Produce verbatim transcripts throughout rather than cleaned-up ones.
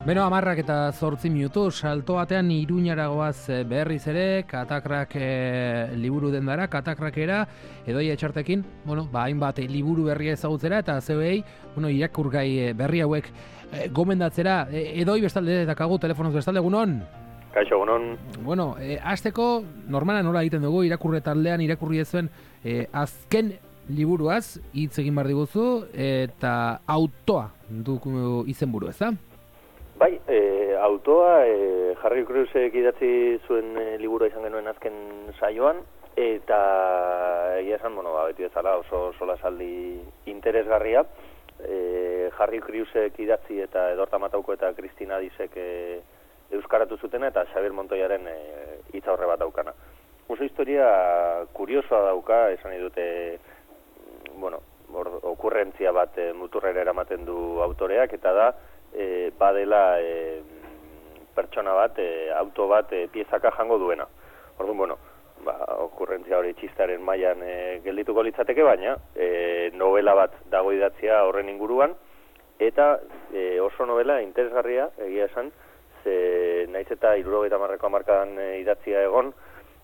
Beno, amarrak eta zortzi minutu, salto batean Iruñaragoaz berriz ere, katakrak e, liburu dendara, katakrakera, edoi etxartekin, bueno, ba, hainbat liburu berria ezagutzera, eta zeuei, bueno, irakurgai berri hauek e, gomendatzera, e, edoi bestalde, eta kagu, telefonoz bestalde, egunon? Kaixo, egunon. Bueno, e, azteko, normala nola egiten dugu, irakurre taldean, irakurri ezuen, e, azken liburuaz, hitz egin behar diguzu, eta autoa dugu izenburu, ez da? Bai, e, autoa e, Harry Crewsek idatzi zuen e, liburua izan genuen azken saioan, eta egia esan, bueno, ba, beti bezala oso solasaldi interesgarria. E, Harry Crewsek idatzi eta Edorta Matauko eta Kristina Disek e, euskaratu zutena, eta Xabier Montoyaren e, hitza horre bat daukana. Oso historia kuriosoa dauka, esan dute, bueno, or, okurrentzia bat e, muturrera eramaten du autoreak, eta da, E, badela e, pertsona bat, e, auto bat e, piezaka jango duena. Orduan, bueno, ba, okurrentzia hori txistaren mailan e, geldituko litzateke, baina e, novela bat dago idatzia horren inguruan, eta e, oso novela interesgarria, egia esan, ze naiz eta hirurogeita hamarreko hamarkadan e, idatzia egon,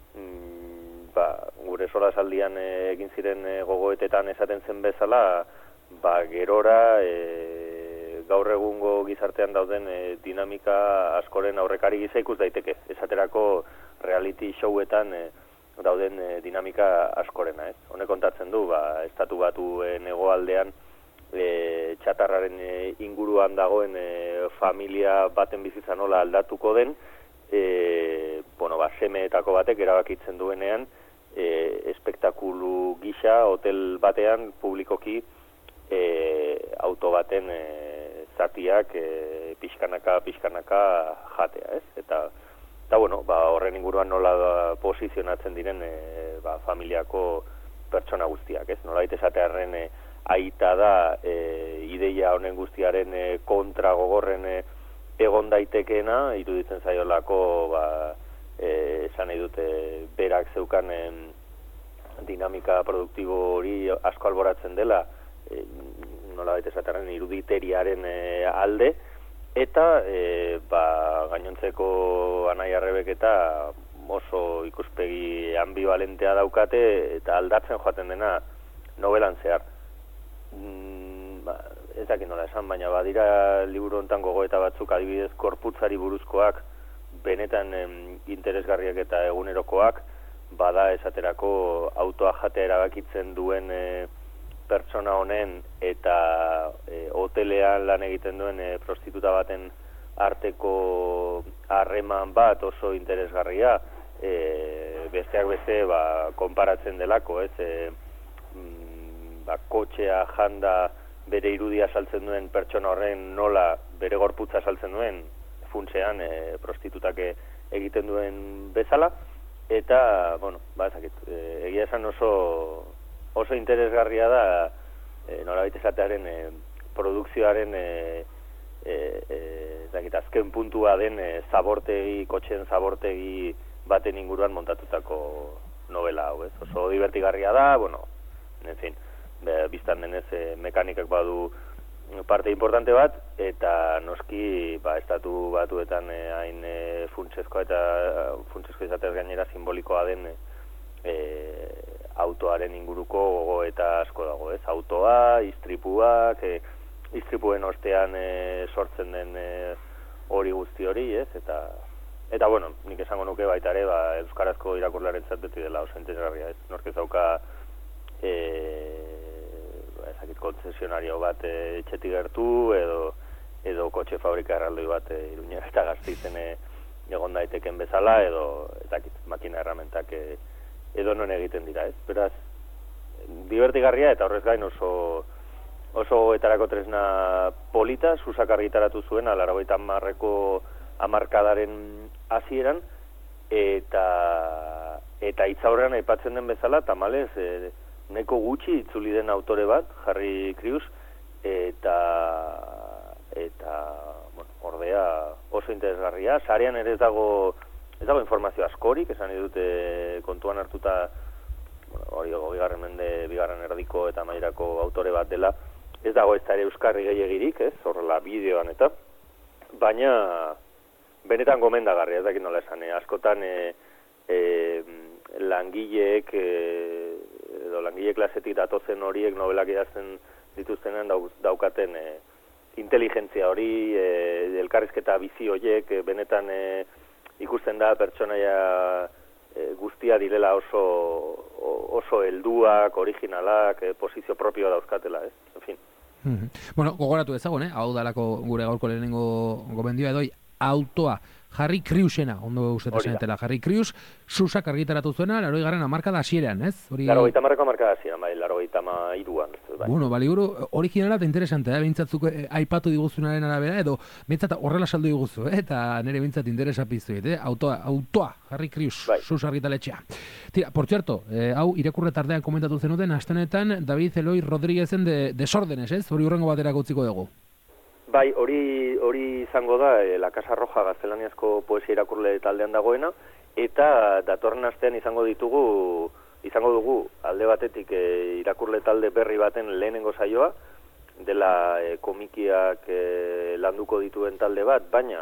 mm, ba, gure solasaldian e, egin ziren e, gogoetetan esaten zen bezala, ba, gerora, e, gaur egungo gizartean dauden e, dinamika askoren aurrekari gisa ikus daiteke. Esaterako reality showetan e, dauden e, dinamika askorena, ez? Honek kontatzen du, ba, estatu batuen hegoaldean e, txatarraren e, inguruan dagoen e, familia baten bizitza nola aldatuko den, e, bueno, ba, semeetako batek erabakitzen duenean, e, espektakulu gisa hotel batean publikoki e, auto baten e, zatiak e, pixkanaka, pixkanaka jatea, ez? Eta, eta bueno, ba, horren inguruan nola da, posizionatzen diren e, ba, familiako pertsona guztiak, ez? Nola baita esatearen e, aita da e, ideia honen guztiaren e, kontra gogorren e, egon daitekeena, iruditzen zaiolako, ba, e, esan nahi dute, berak zeukan e, dinamika produktibo hori asko alboratzen dela, e, nola baita esatearen iruditeriaren e, alde, eta e, ba, gainontzeko Anai Arrebek eta oso ikuspegi ambivalentea daukate, eta aldatzen joaten dena novelan zehar. Mm, ba, ez dakit nola esan, baina badira liburu hontan gogoeta batzuk adibidez korputzari buruzkoak, benetan em, interesgarriak eta egunerokoak, bada esaterako autoa jatea erabakitzen duen e, pertsona honen eta e, hotelean lan egiten duen e, prostituta baten arteko harreman bat oso interesgarria, e, besteak beste ba, konparatzen delako, ez, e, mm, ba, kotxea janda bere irudia saltzen duen pertsona horren nola bere gorputza saltzen duen funtsean e, prostitutak egiten duen bezala, eta, bueno, ba, ezakit, e, egia esan oso oso interesgarria da e, nolabait esatearen e, produkzioaren e, e, e, azken puntua den e, zabortegi, kotxen zabortegi baten inguruan montatutako novela hau, ez? Oso divertigarria da, bueno, en fin, be, biztan denez e, mekanikak badu parte importante bat, eta noski ba, estatu batuetan e, hain e, funtsezkoa eta funtsezko izatez gainera simbolikoa den e, e, autoaren inguruko gogo eta asko dago, ez? Autoa, istripuak, e, istripuen ostean e, sortzen den e, hori guzti hori, ez? Eta, eta bueno, nik esango nuke baita ere, ba, euskarazko irakurlaren beti dela oso interesgarria, ez? Nork ez dauka e, ba, ezakit kontzesionario bat e, etxetik gertu, edo, edo kotxe fabrika erraldoi bat e, Iruñera eta Gasteizen e, egon daiteken bezala, edo ezakit, makina erramentak e, edo non egiten dira, ez? Beraz, divertigarria eta horrez gain oso oso goetarako tresna polita, Susak argitaratu zuen, laurogeita hamarreko hamarkadaren hasieran, eta eta hitzaurrean aipatzen den bezala, tamalez, e, nahiko gutxi itzuli den autore bat, Harry Crews, eta eta, bueno, ordea oso interesgarria, sarean ere ez dago Ez dago informazio askorik, esan dute kontuan hartuta, bueno, hori bigarren mende, bigarren erdiko eta amaierako autore bat dela, ez dago ez da ere euskarri gehiagirik, ez, horrela bideoan eta, baina benetan gomendagarria, ez dakit nola esan, eh? askotan e, e, langileek e, edo langile klasetik datozen horiek nobelak idazten dituztenen dauk, daukaten e, inteligentzia hori, e, elkarrizketa bizi horiek, e, benetan e, ikusten da pertsonaia e, guztia direla oso oso helduak, originalak, e, posizio propioa dauzkatela, ez? En fin. Mm-hmm. Bueno, gogoratu ezagun, eh? Hau dalako gure gaurko lehenengo gomendioa edoi, autoa, Harry Crewsena, ondo ustetan zenetela, Harry Crews, susak argitaratu zuena, laro garren amarkada hasieran, ez? Hori... Laro gaita marrako amarkada hasieran, bai, laro gaita ma iruan. Bai. Bueno, bali guru, originala eta interesantea, eh? Bintzatzuk eh, aipatu diguzunaren arabera, edo bintzat horrela saldu diguzu, eh? Eta nire bintzat interesa piztu, eh? Autoa, autoa, Harry Crews, bai. Sus argitaletxea. Tira, por cierto, eh, hau irakurre tardean komentatu zenuten, astenetan David Eloy Rodríguezen de Desórdenes, ez? Hori hurrengo baterako utziko dugu. Bai, hori hori izango da e, La Casa Roja gaztelaniazko poesia irakurle taldean dagoena, eta datorren astean izango ditugu, izango dugu alde batetik e, irakurle talde berri baten lehenengo saioa, dela e, komikiak e, landuko dituen talde bat, baina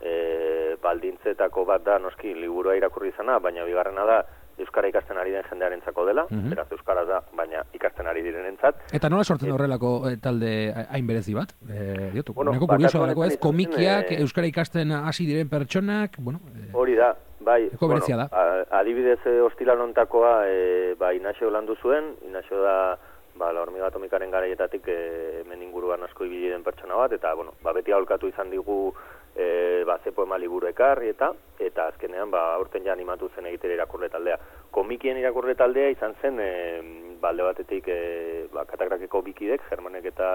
e, baldintzetako bat da noski liburua irakurri izana, baina bigarrena da euskara ikasten ari den jendearentzako dela, mm-hmm. beraz euskara da, baina ikasten ari direnentzat. Eta nola sortzen horrelako e, talde hain berezi bat? E, diotu, bueno, neko kurioso dago ez, komikiak, e, euskara ikasten hasi diren pertsonak, bueno... E, hori da, bai, bueno, da. A, adibidez e, hostilan ontakoa, e, ba, Inaxio landu zuen, Inaxio da, ba, la hormiga atomikaren garaietatik e, hemen inguruan asko ibili den pertsona bat, eta, bueno, ba, beti aholkatu izan digu E, ba, ze poema liburu ekarri eta eta azkenean ba aurten ja animatu zen egitera irakurle taldea. Komikien irakurle taldea izan zen e, balde batetik e, ba, Katakrakeko bikidek, Germanek eta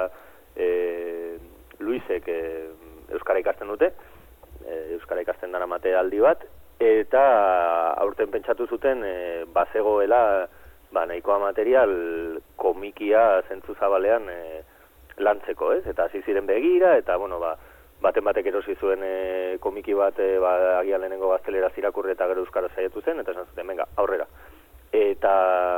e, Luisek e, euskara ikasten dute, e, euskara ikasten dara aldi bat, eta aurten pentsatu zuten e, bazegoela ba, nahikoa material komikia zentzu zabalean e, lantzeko, ez? Eta hasi ziren begira, eta bueno, ba baten batek erosi zuen e, komiki bat e, ba, agian lehenengo gaztelera irakurri eta gero euskara saiatu zen, eta esan zuten, venga, aurrera. Eta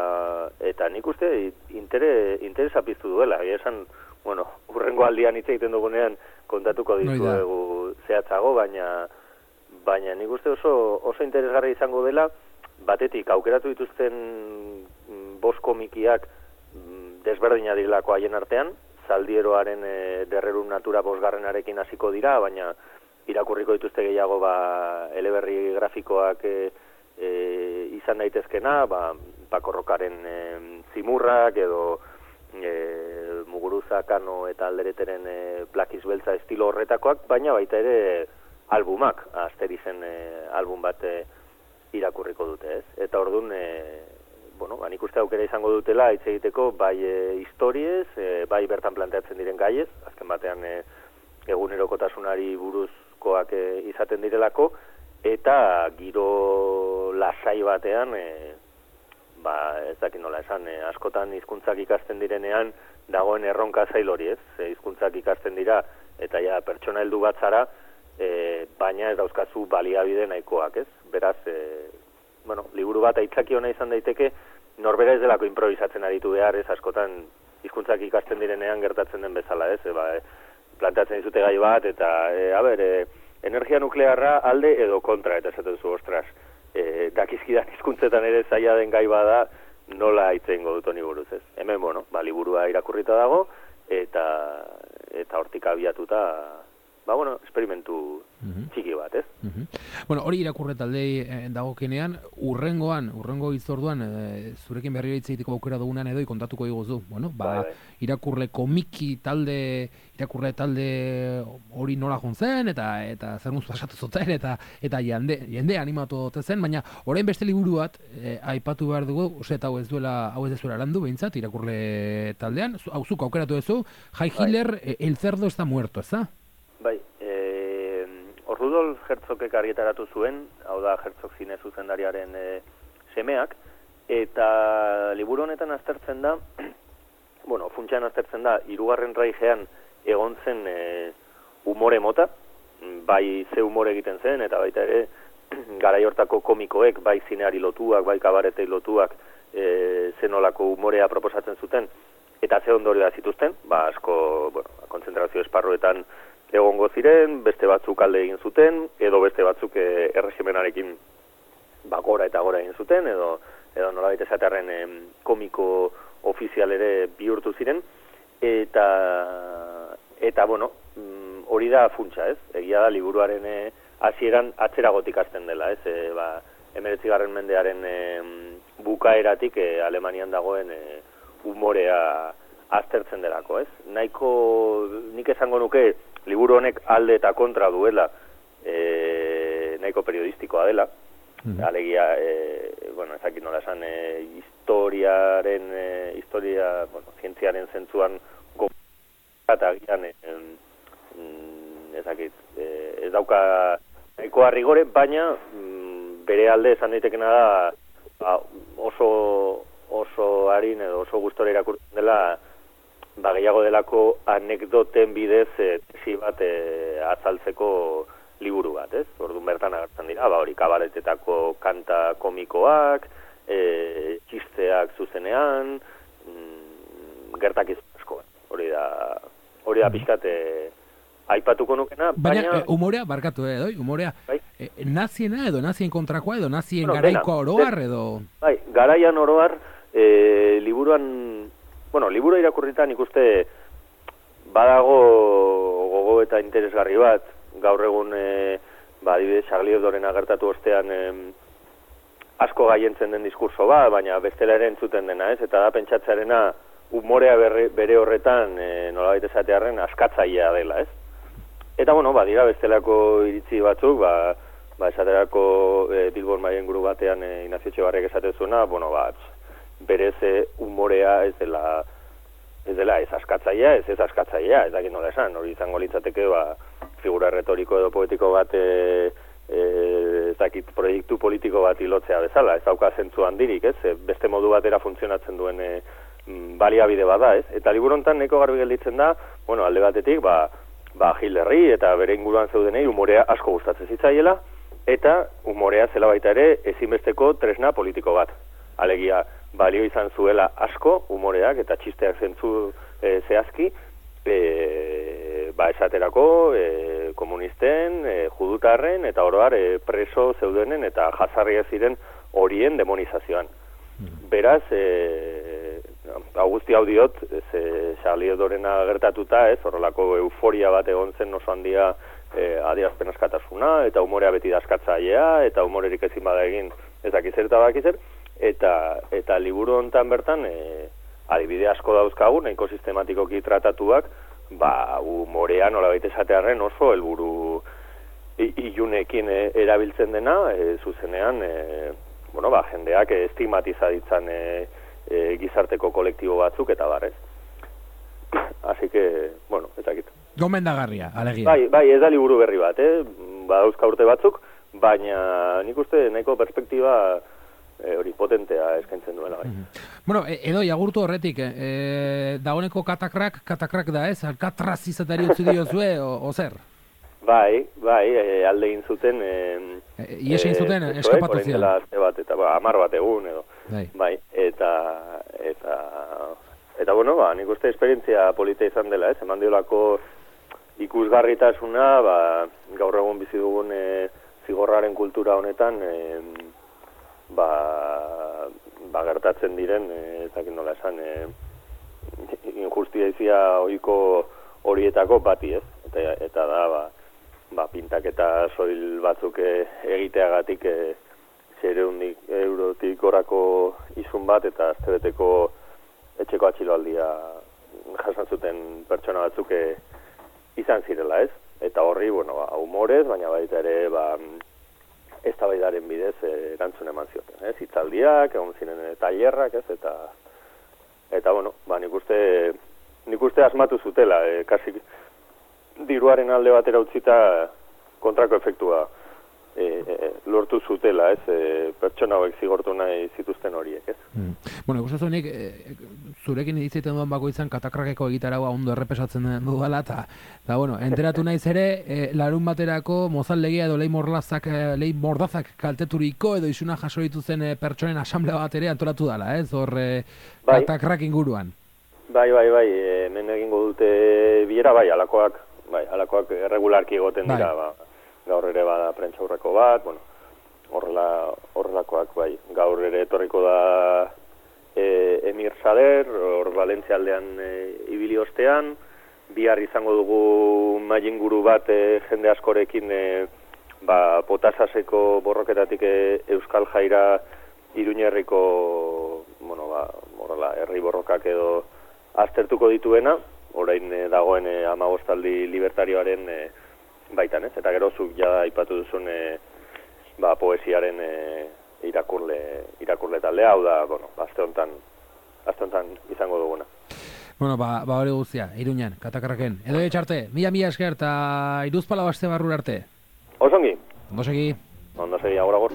eta nik uste intere, interesa piztu duela, esan, bueno, urrengo aldian hitz egiten dugunean kontatuko dizuegu zehatzago, baina baina nik uste oso, oso interesgarri izango dela, batetik aukeratu dituzten bost komikiak desberdina direlako haien artean, Zaldieroaren e, derrerun natura bosgarrenarekin hasiko dira, baina irakurriko dituzte gehiago ba, eleberri grafikoak e, e, izan daitezkena, ba, Pakorrokaren e, zimurrak edo e, Muguruza, Kano eta Aldereteren e, Plakiz Beltza estilo horretakoak, baina baita ere albumak, Asterizen e, album bat e, irakurriko dute, ez? Eta orduan... E, bueno, ba, nik uste aukera izango dutela hitz egiteko bai e, historiez, e, bai bertan planteatzen diren gaiez, azken batean e, egunerokotasunari buruzkoak e, izaten direlako, eta giro lasai batean, e, ba, ez dakit nola esan, e, askotan hizkuntzak ikasten direnean dagoen erronka zail hori, ez? E, hizkuntzak ikasten dira, eta ja pertsona heldu bat zara, e, baina ez dauzkazu baliabide nahikoak, ez? Beraz, e, bueno, liburu bat aitzaki ona izan daiteke, norbera ez delako improvisatzen aritu behar, ez askotan hizkuntzak ikasten direnean gertatzen den bezala, ez? E, ba, e, planteatzen dizute gai bat, eta, e, a ber, e, energia nuklearra alde edo kontra, eta esaten zu, ostras, e, dakizkidan hizkuntzetan ere zaila den gai bada, nola aitzen dut honi buruz, ez? Hemen, bueno, ba, liburua irakurrita dago, eta eta hortik abiatuta, ba, bueno, esperimentu uh-huh. txiki bat, ez? Uh-huh. Bueno, hori irakurre taldei eh, dagokenean, urrengoan, urrengo izorduan, eh, zurekin berriro hitz egiteko aukera dugunean edo kontatuko diguzu. Bueno, ba, bai, bai. Irakurle komiki talde, irakurle talde hori nola jontzen, eta eta zer guztu pasatu zuten, eta eta jende, jende animatu dute zen, baina orain beste liburu bat eh, aipatu behar dugu, ose, eta hau ez duela, hau ez duela landu, behintzat, irakurle taldean, hau zuk aukeratu duzu, Jai Hitler, bai. El cerdo está muerto, ez da? Bai, e, Rudolf Herzogek argitaratu zuen, hau da Herzog zine zuzendariaren e, semeak, eta liburu honetan aztertzen da, bueno, funtsean aztertzen da, hirugarren raijean egon zen e, umore mota, bai ze umore egiten zen, eta baita ere garai hortako komikoek, bai zineari lotuak, bai kabaretei lotuak, e, zenolako umorea proposatzen zuten, eta ze ondorioa zituzten, ba asko, bueno, kontzentrazio esparruetan egongo ziren, beste batzuk alde egin zuten, edo beste batzuk e, erregimenarekin ba, gora eta gora egin zuten, edo, edo nolabait esatearren e, komiko ofizial ere bihurtu ziren, eta, eta bueno, hori da funtsa, ez? Egia da, liburuaren e, hasieran atzeragotik hasten dela, ez? E, ba, hemeretzigarren mendearen e, bukaeratik e, Alemanian dagoen e, umorea aztertzen delako, ez? Nahiko, nik esango nuke, liburu honek alde eta kontra duela, e, nahiko periodistikoa dela, mm-hmm. alegia, e, bueno, ezakit nola esan, e, historiaren, e, historia, bueno, zientziaren zentzuan eta agian, e, ezakit, e, ez dauka nahikoa rigore, baina mm, bere alde esan daitekena da ba, oso oso harin edo oso gustora irakurtzen dela ba, gehiago delako anekdoten bidez e, tesi bat e, azaltzeko liburu bat, ez? Orduan bertan agertzen dira, ba, hori kabaretetako kanta komikoak, e, txisteak zuzenean, mm, gertakizun asko, hori da, hori da pixkat e, aipatuko nukena, baina... Baina, e, umorea, barkatu, eh, doi, umorea, bai? e, naziena edo nazien kontrakoa edo nazien bueno, garaikoa oroar edo... Bai, garaian oroar, e, liburuan, bueno, liburu irakurritan ikuste badago gogo eta interesgarri bat, gaur egun, e, ba, adibidez, Charlie Hebdoren agertatu ostean e, asko gaientzen den diskurso bat, baina bestela ere entzuten dena, ez? Eta da pentsatzearena umorea berre, bere horretan, e, nolabait esatearren, askatzailea dela, ez? Eta, bueno, ba, dira bestelako iritzi batzuk, ba, ba esaterako e, Bilbon Maien guru batean e, Ignacio Etxebarriak esatezuena, bueno, ba, berez e, umorea ez dela, ez dela, ez askatzailea, ez ez askatzailea, ez dakit nola esan, hori izango litzateke, ba, figura retoriko edo poetiko bat, e, e, ez dakit proiektu politiko bat ilotzea bezala, ez dauka zentzu handirik, ez, e, beste modu batera funtzionatzen duen e, baliabide bada, ez, eta liburu hontan nahiko garbi gelditzen da, bueno, alde batetik, ba, ba, Hitlerri eta bere inguruan zeudenei umorea asko gustatzen zitzaiela, eta umorea zela baita ere ezinbesteko tresna politiko bat. Alegia, balio izan zuela asko umoreak eta txisteak zentzu e, zehazki, e, ba, esaterako e, komunisten, e, judutarren eta oroar e, preso zeudenen eta jazarria ziren horien demonizazioan. Beraz, e, Augusti hau diot, ze Charlie Hebdorena gertatuta, ez, horrelako euforia bat egon zen oso handia e, adierazpen askatasuna, eta umorea beti da askatzailea, eta umorerik ezin bada egin ezakizer eta badakizer, eta, eta liburu hontan bertan, e, adibide asko dauzkagu, nahiko sistematikoki tratatuak, ba, umorea nolabait esatearren oso helburu ilunekin e, erabiltzen dena, e, zuzenean, e, bueno, ba, jendeak estigmatiza ditzan e, e, gizarteko kolektibo batzuk eta barrez. Así que, bueno, ezakit. Gomendagarria, alegia. Bai, bai, ez da liburu berri bat, eh? Badauzka urte batzuk, baina nik uste nahiko perspektiba e, hori potentea eskaintzen duela, bai. Mm-hmm. Bueno, edo, agurtu horretik, e, dagoeneko katakrak, katakrak da ez? Alkatraz izatari utzi diozue, o, o zer? Bai, bai, e, alde egin zuten... E, e, Ies egin zuten, e, eskapatu ziren. Bat, eta ba, amar bat egun, edo. Bai. Bai, eta... Eta, eta bueno, ba, nik uste esperientzia polita izan dela, ez? Eman diolako ikusgarritasuna, ba, gaur egun bizi dugun e, zigorraren kultura honetan, e, ba, ba, gertatzen diren, e, ezakit nola esan, e, injustizia ohiko horietako bati, ez? Eta, eta da, ba, ba, pintaketa soil batzuk egiteagatik e, zereundik eurotik gorako izun bat eta aztebeteko etxeko atxiloaldia jasan zuten pertsona batzuk e, izan zirela, ez? Eta horri, bueno, ba, humorez, baina baita ere, ba, eztabaidaren bidez e, erantzun eman zioten, ez? Hitzaldiak, egon ziren e, tailerrak, ez? Eta, eta bueno, ba, nik uste, nik uste asmatu zutela, e, kasi diruaren alde batera utzita kontrako efektua e, e, lortu zutela, ez, e, pertsona hauek zigortu nahi zituzten horiek, ez. Mm. Bueno, ikusten nik, e, zurekin iziten duen bako izan katakrakeko egitaragoa ondo errepesatzen dudala, eta, eta bueno, enteratu naiz ere, e, larun baterako mozaldegia edo lehi mordazak, lehi mordazak kalteturiko edo isuna jaso dituzen e, pertsonen asamblea bat ere antolatu dala, ez, hor e, bai. Katakrak inguruan. Bai, bai, bai, hemen egingo dute bilera, bai, alakoak bai, alakoak erregularki egoten dira, bai. Ba, gaur ere bada prentsaurreko bat, bueno, horrela, horrelakoak, bai, gaur ere etorriko da e, Emir Sader, hor Valentzia aldean e, ibili ostean, bihar izango dugu mailinguru bat e, jende askorekin e, ba, Potasaseko borroketatik e, Euskal Jaira Iruñerriko, bueno, ba, horrela, herri borrokak edo aztertuko dituena, orain e, dagoen e, amabostaldi libertarioaren e, baitan, ez? Eta gero zuk ja aipatu duzun e, ba, poesiaren e, irakurle, irakurle taldea, hau da, bueno, aste honetan, aste honetan izango duguna. Bueno, ba, ba hori guztia, Iruñan, Katakraken. Edo etxarte, mila mila esker eta iruzpala baste barrura arte. Osongi. Ondo segi. Ondo segi, agor, agor.